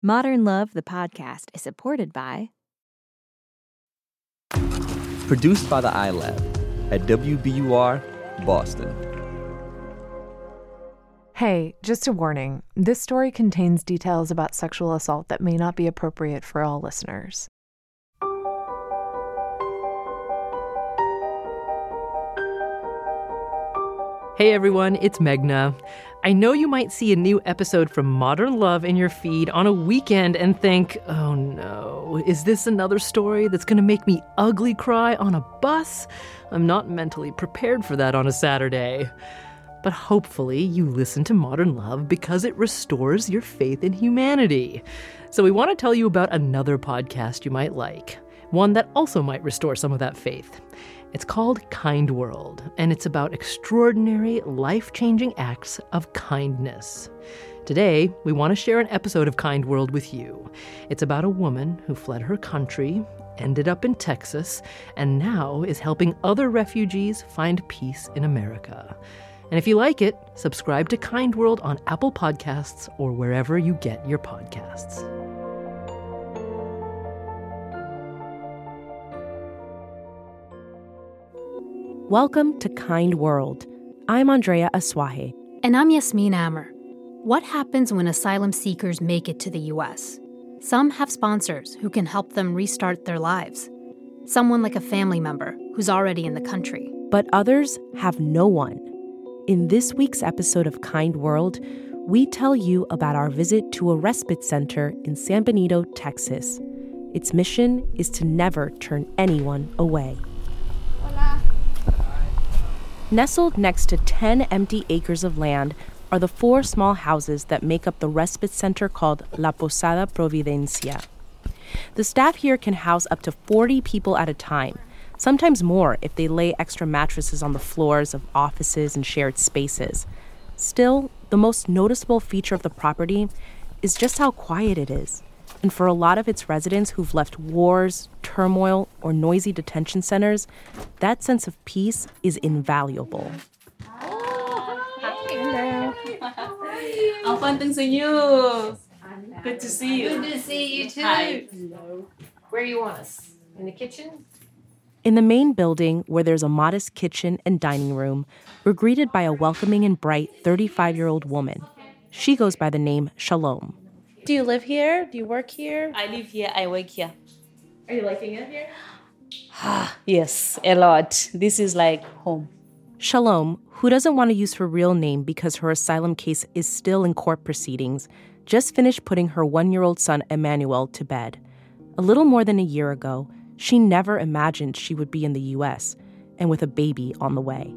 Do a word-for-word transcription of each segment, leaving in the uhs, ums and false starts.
Modern Love, the podcast, is supported by... Produced by the iLab at W B U R, Boston. Hey, just a warning. This story contains details about sexual assault that may not be appropriate for all listeners. Hey everyone, it's Meghna. I know you might see a new episode from Modern Love in your feed on a weekend and think, oh no, is this another story that's going to make me ugly cry on a bus? I'm not mentally prepared for that on a Saturday. But hopefully you listen to Modern Love because it restores your faith in humanity. So we want to tell you about another podcast you might like, one that also might restore some of that faith. It's called Kind World, and it's about extraordinary, life-changing acts of kindness. Today, we want to share an episode of Kind World with you. It's about a woman who fled her country, ended up in Texas, and now is helping other refugees find peace in America. And if you like it, subscribe to Kind World on Apple Podcasts or wherever you get your podcasts. Welcome to Kind World. I'm Andrea Asuaje. And I'm Yasmin Amer. What happens when asylum seekers make it to the U S? Some have sponsors who can help them restart their lives. Someone like a family member who's already in the country. But others have no one. In this week's episode of Kind World, we tell you about our visit to a respite center in San Benito, Texas. Its mission is to never turn anyone away. Nestled next to ten empty acres of land are the four small houses that make up the respite center called La Posada Providencia. The staff here can house up to forty people at a time, sometimes more if they lay extra mattresses on the floors of offices and shared spaces. Still, the most noticeable feature of the property is just how quiet it is. And for a lot of its residents who've left wars, turmoil, or noisy detention centers, that sense of peace is invaluable. Oh, hi. Hello. I'm fine, thanks to you. Good to see you. Good to see you too. Hi. Where do you want us? In the kitchen? In the main building, where there's a modest kitchen and dining room, we're greeted by a welcoming and bright thirty-five-year-old woman. She goes by the name Shalom. Do you live here? Do you work here? I live here, I work here. Are you liking it here? Yes, a lot. This is like home. Shalom, who doesn't want to use her real name because her asylum case is still in court proceedings, just finished putting her one-year-old son Emmanuel to bed. A little more than a year ago, she never imagined she would be in the U S and with a baby on the way.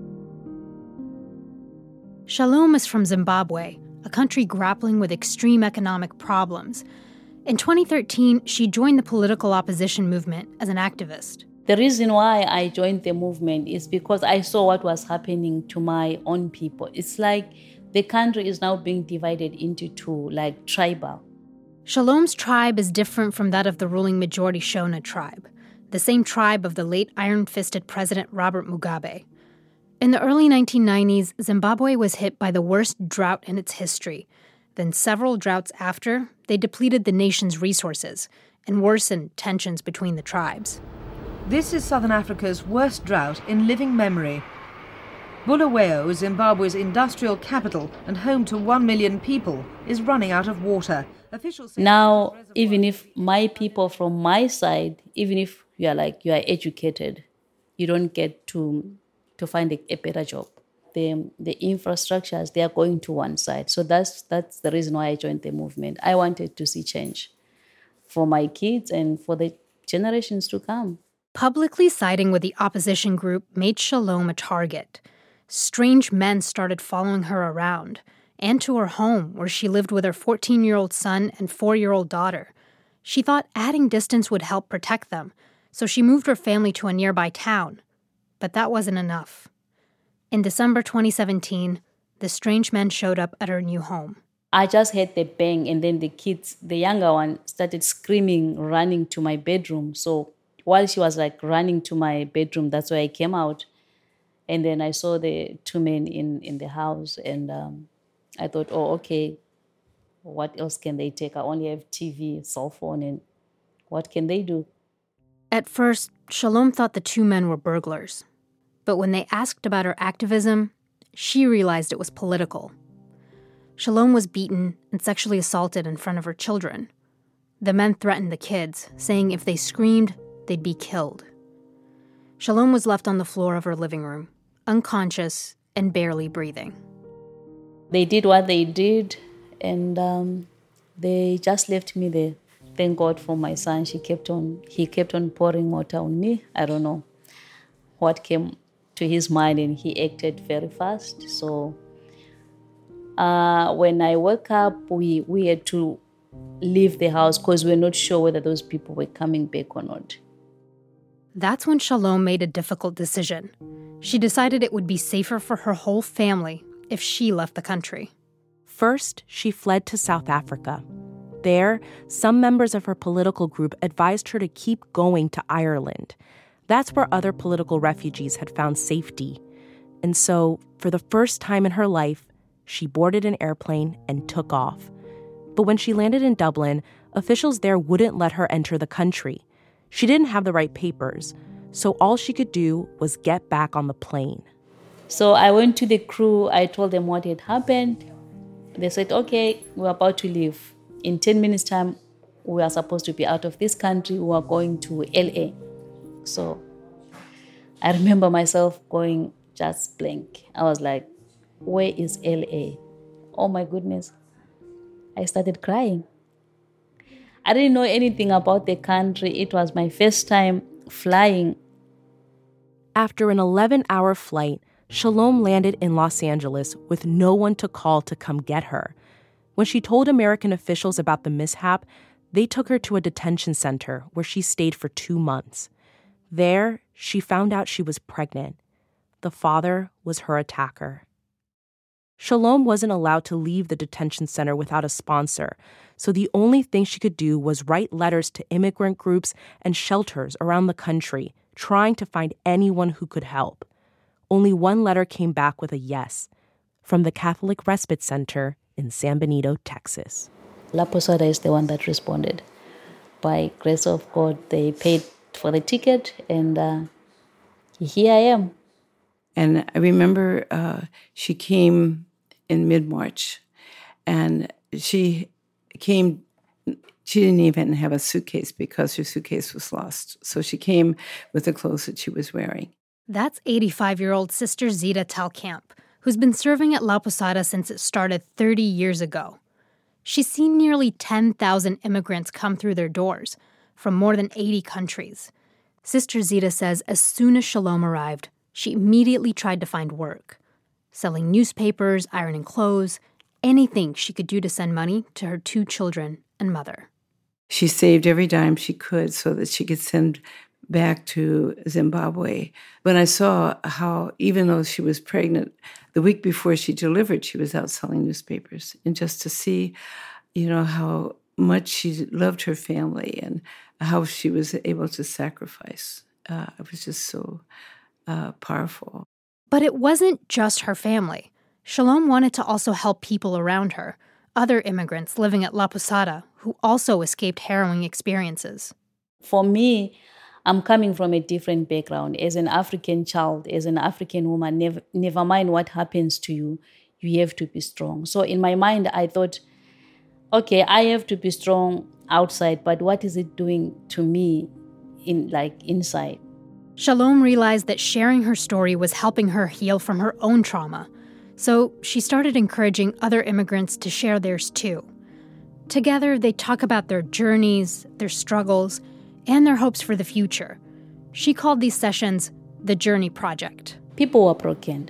Shalom is from Zimbabwe, a country grappling with extreme economic problems. In twenty thirteen, she joined the political opposition movement as an activist. The reason why I joined the movement is because I saw what was happening to my own people. It's like the country is now being divided into two, like tribal. Shalom's tribe is different from that of the ruling majority Shona tribe, the same tribe of the late iron-fisted President Robert Mugabe. In the early nineteen nineties, Zimbabwe was hit by the worst drought in its history. Then several droughts after, they depleted the nation's resources and worsened tensions between the tribes. This is Southern Africa's worst drought in living memory. Bulawayo, Zimbabwe's industrial capital and home to one million people, is running out of water. Officials now, even if my people from my side, even if you are like, you are educated, you don't get to... to find a, a better job. The, the infrastructures, they are going to one side. So that's that's the reason why I joined the movement. I wanted to see change for my kids and for the generations to come. Publicly siding with the opposition group made Shalom a target. Strange men started following her around and to her home, where she lived with her fourteen-year-old son and four-year-old daughter. She thought adding distance would help protect them, so she moved her family to a nearby town. But that wasn't enough. In December twenty seventeen, the strange men showed up at her new home. I just heard the bang, and then the kids, the younger one, started screaming, running to my bedroom. So while she was like running to my bedroom, that's where I came out. And then I saw the two men in, in the house, and um, I thought, oh, okay, what else can they take? I only have T V, cell phone, and what can they do? At first, Shalom thought the two men were burglars. But when they asked about her activism, she realized it was political. Shalom was beaten and sexually assaulted in front of her children. The men threatened the kids, saying if they screamed, they'd be killed. Shalom was left on the floor of her living room, unconscious and barely breathing. They did what they did, and um, they just left me there. Thank God for my son. She kept on. He kept on pouring water on me. I don't know what came to his mind, and he acted very fast. So uh, when I woke up, we, we had to leave the house because we were not sure whether those people were coming back or not. That's when Shalom made a difficult decision. She decided it would be safer for her whole family if she left the country. First, she fled to South Africa. There, some members of her political group advised her to keep going to Ireland. That's where other political refugees had found safety. And so, for the first time in her life, she boarded an airplane and took off. But when she landed in Dublin, officials there wouldn't let her enter the country. She didn't have the right papers, so all she could do was get back on the plane. So I went to the crew. I told them what had happened. They said, okay, we're about to leave. In ten minutes' time, we are supposed to be out of this country. We are going to L A. So I remember myself going just blank. I was like, where is L A? Oh my goodness. I started crying. I didn't know anything about the country. It was my first time flying. After an eleven-hour flight, Shalom landed in Los Angeles with no one to call to come get her. When she told American officials about the mishap, they took her to a detention center where she stayed for two months. There, she found out she was pregnant. The father was her attacker. Shalom wasn't allowed to leave the detention center without a sponsor, so the only thing she could do was write letters to immigrant groups and shelters around the country, trying to find anyone who could help. Only one letter came back with a yes, from the Catholic Respite Center in San Benito, Texas. La Posada is the one that responded. By grace of God, they paid for the ticket, and uh, here I am. And I remember uh, she came in mid-March, and she came, she didn't even have a suitcase because her suitcase was lost. So she came with the clothes that she was wearing. That's eighty-five-year-old Sister Zita Telkamp, who's been serving at La Posada since it started thirty years ago. She's seen nearly ten thousand immigrants come through their doors from more than eighty countries. Sister Zita says as soon as Shalom arrived, she immediately tried to find work, selling newspapers, ironing clothes, anything she could do to send money to her two children and mother. She saved every dime she could so that she could send back to Zimbabwe. When I saw how, even though she was pregnant, the week before she delivered, she was out selling newspapers. And just to see, you know, how much she loved her family and how she was able to sacrifice, uh, it was just so uh, powerful. But it wasn't just her family. Shalom wanted to also help people around her, other immigrants living at La Posada who also escaped harrowing experiences. For me, I'm coming from a different background. As an African child, as an African woman, never, never mind what happens to you, you have to be strong. So in my mind, I thought, okay, I have to be strong outside, but what is it doing to me in like inside? Shalom realized that sharing her story was helping her heal from her own trauma. So she started encouraging other immigrants to share theirs too. Together, they talk about their journeys, their struggles, and their hopes for the future. She called these sessions the Journey Project. People were broken.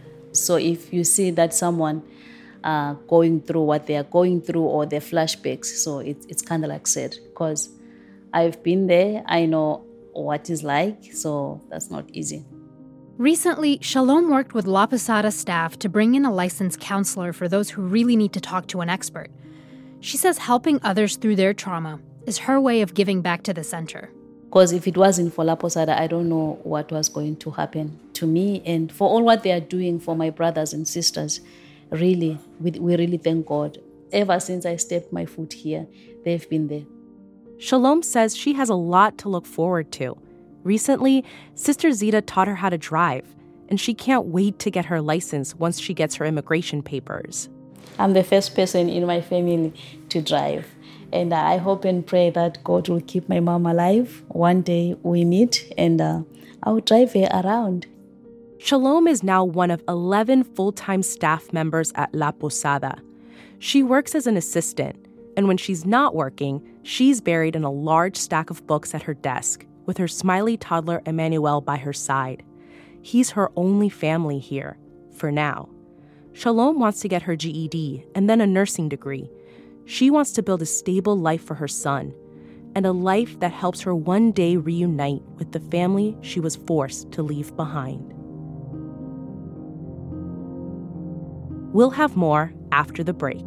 So if you see that someone uh, going through what they are going through or their flashbacks, so it, it's kind of like sad because I've been there. I know what it's like, so that's not easy. Recently, Shalom worked with La Posada staff to bring in a licensed counselor for those who really need to talk to an expert. She says helping others through their trauma is her way of giving back to the center. Because if it wasn't for La Posada, I don't know what was going to happen to me and for all what they are doing for my brothers and sisters. Really, we, we really thank God. Ever since I stepped my foot here, they've been there. Shalom says she has a lot to look forward to. Recently, Sister Zita taught her how to drive, and she can't wait to get her license once she gets her immigration papers. I'm the first person in my family to drive, and I hope and pray that God will keep my mom alive. One day we meet, and uh, I'll drive her around. Shalom is now one of eleven full-time staff members at La Posada. She works as an assistant, and when she's not working, she's buried in a large stack of books at her desk, with her smiley toddler Emmanuel by her side. He's her only family here, for now. Shalom wants to get her G E D and then a nursing degree. She wants to build a stable life for her son, and a life that helps her one day reunite with the family she was forced to leave behind. We'll have more after the break.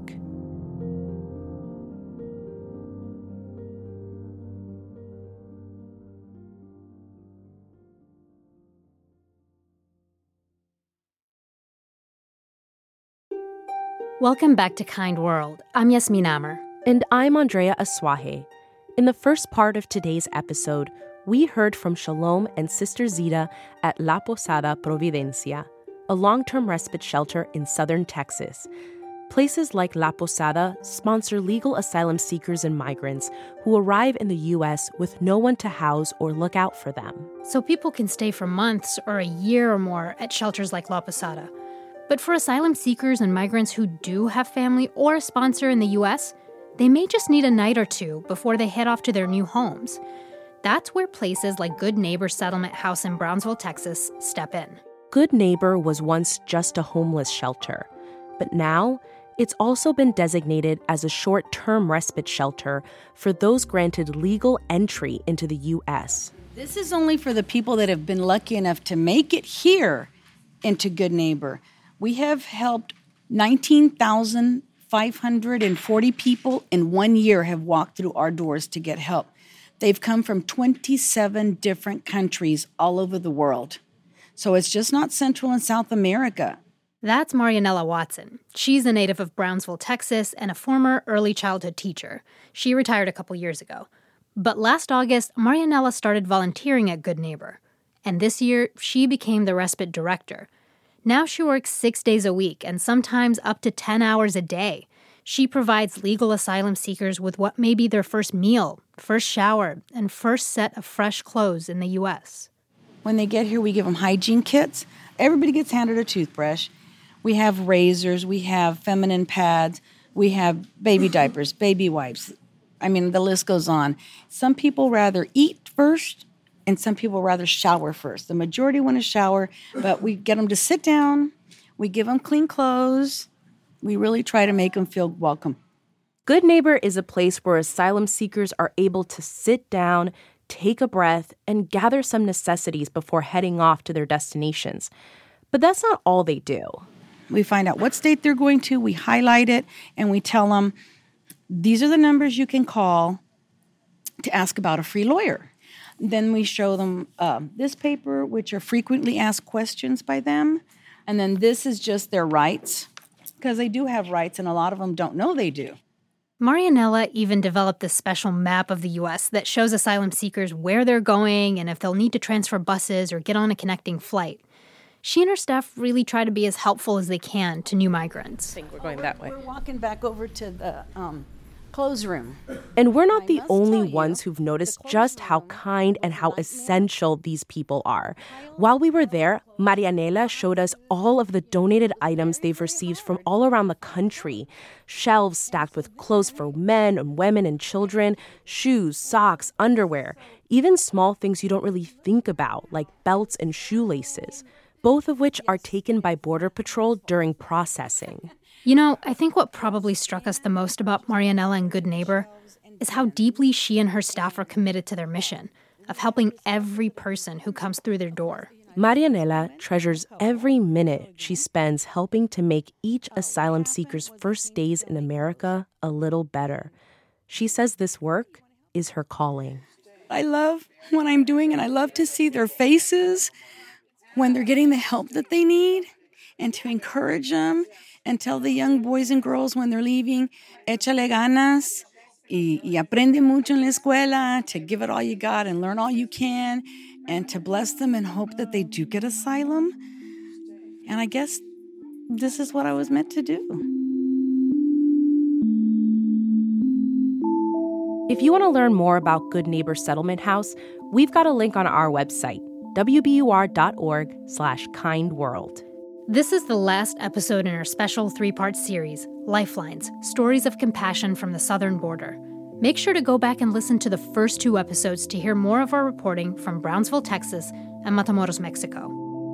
Welcome back to Kind World. I'm Yasmin Amer. And I'm Andrea Asuaje. In the first part of today's episode, we heard from Shalom and Sister Zita at La Posada Providencia, a long-term respite shelter in southern Texas. Places like La Posada sponsor legal asylum seekers and migrants who arrive in the U S with no one to house or look out for them. So people can stay for months or a year or more at shelters like La Posada. But for asylum seekers and migrants who do have family or a sponsor in the U S, they may just need a night or two before they head off to their new homes. That's where places like Good Neighbor Settlement House in Brownsville, Texas, step in. Good Neighbor was once just a homeless shelter, but now it's also been designated as a short-term respite shelter for those granted legal entry into the U S. This is only for the people that have been lucky enough to make it here into Good Neighbor. We have helped nineteen thousand five hundred forty people in one year have walked through our doors to get help. They've come from twenty-seven different countries all over the world. So it's just not Central and South America. That's Marianella Watson. She's a native of Brownsville, Texas, and a former early childhood teacher. She retired a couple years ago. But last August, Marianella started volunteering at Good Neighbor. And this year, she became the respite director. Now she works six days a week and sometimes up to ten hours a day. She provides legal asylum seekers with what may be their first meal, first shower, and first set of fresh clothes in the U S. When they get here, we give them hygiene kits. Everybody gets handed a toothbrush. We have razors. We have feminine pads. We have baby diapers, baby wipes. I mean, the list goes on. Some people rather eat first, and some people rather shower first. The majority want to shower, but we get them to sit down. We give them clean clothes. We really try to make them feel welcome. Good Neighbor is a place where asylum seekers are able to sit down, take a breath, and gather some necessities before heading off to their destinations. But that's not all they do. We find out what state they're going to, we highlight it, and we tell them, these are the numbers you can call to ask about a free lawyer. Then we show them uh, this paper, which are frequently asked questions by them. And then this is just their rights, because they do have rights, and a lot of them don't know they do. Marianella even developed this special map of the U S that shows asylum seekers where they're going and if they'll need to transfer buses or get on a connecting flight. She and her staff really try to be as helpful as they can to new migrants. I think we're going that way. We're walking back over to the um, clothes room. And we're not the only ones who've noticed just how kind and how essential these people are. While we were there, Marianella showed us all of the donated items they've received from all around the country. Shelves stacked with clothes for men and women and children, shoes, socks, underwear, even small things you don't really think about, like belts and shoelaces, both of which are taken by Border Patrol during processing. You know, I think what probably struck us the most about Marianella and Good Neighbor is how deeply she and her staff are committed to their mission of helping every person who comes through their door. Marianella treasures every minute she spends helping to make each asylum seeker's first days in America a little better. She says this work is her calling. I love what I'm doing, and I love to see their faces when they're getting the help that they need. and to encourage them and tell the young boys and girls when they're leaving, échale ganas y, y aprende mucho en la escuela, to give it all you got and learn all you can, and to bless them and hope that they do get asylum. And I guess this is what I was meant to do. If you want to learn more about Good Neighbor Settlement House, we've got a link on our website, w b u r dot org slash kind world. This is the last episode in our special three-part series, Lifelines, Stories of Compassion from the Southern Border. Make sure to go back and listen to the first two episodes to hear more of our reporting from Brownsville, Texas, and Matamoros, Mexico.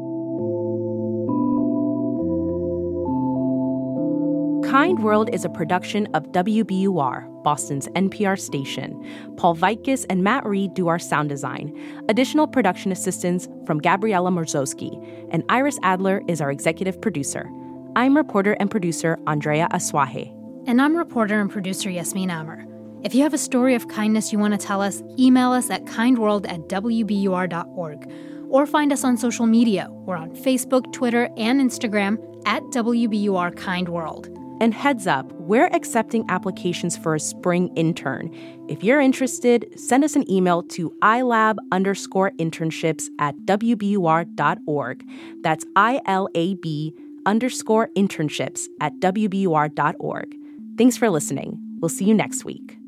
Kind World is a production of W B U R, Boston's N P R station. Paul Vaitkus and Matt Reed do our sound design. Additional production assistance from Gabriela Morzowski, and Iris Adler is our executive producer. I'm reporter and producer Andrea Asuaje. And I'm reporter and producer Yasmin Amer. If you have a story of kindness you want to tell us, email us at kindworld at w b u r dot org. Or find us on social media. We're on Facebook, Twitter, and Instagram at W B U R Kind World. And heads up, we're accepting applications for a spring intern. If you're interested, send us an email to ilab underscore internships at w b u r dot org. That's I L A B underscore internships at w b u r dot org. Thanks for listening. We'll see you next week.